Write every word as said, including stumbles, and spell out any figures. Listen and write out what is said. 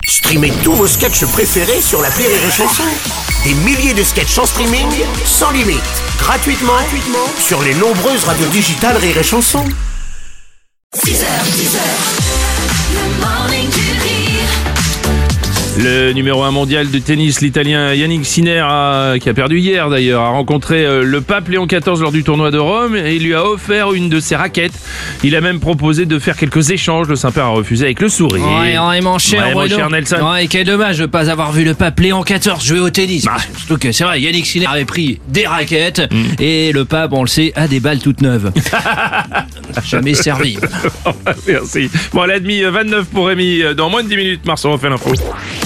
Streamez tous vos sketchs préférés sur l'appli Rire et Chanson. Des milliers de sketchs en streaming, sans limite, gratuitement, gratuitement sur les nombreuses radios digitales Rire et Chanson. six heures, dix heures, le morning du rire. Le numéro un mondial de tennis, l'Italien Yannick Sinner, a, qui a perdu hier d'ailleurs, a rencontré euh, le pape Léon quatorze lors du tournoi de Rome et il lui a offert une de ses raquettes. Il a même proposé de faire quelques échanges. Le Saint-Père a refusé avec le sourire. Ouais, ouais, mon cher, Ouais, mon Bruno. cher Nelson. Ouais, quel dommage de ne pas avoir vu le pape Léon quatorze jouer au tennis. Ah. Surtout que c'est vrai, Yannick Sinner avait pris des raquettes et le pape, on le sait, a des balles toutes neuves. Jamais servi. Merci. Bon, elle a admis vingt-neuf pour Rémi. Dans moins de dix minutes, Marceau refait l'info.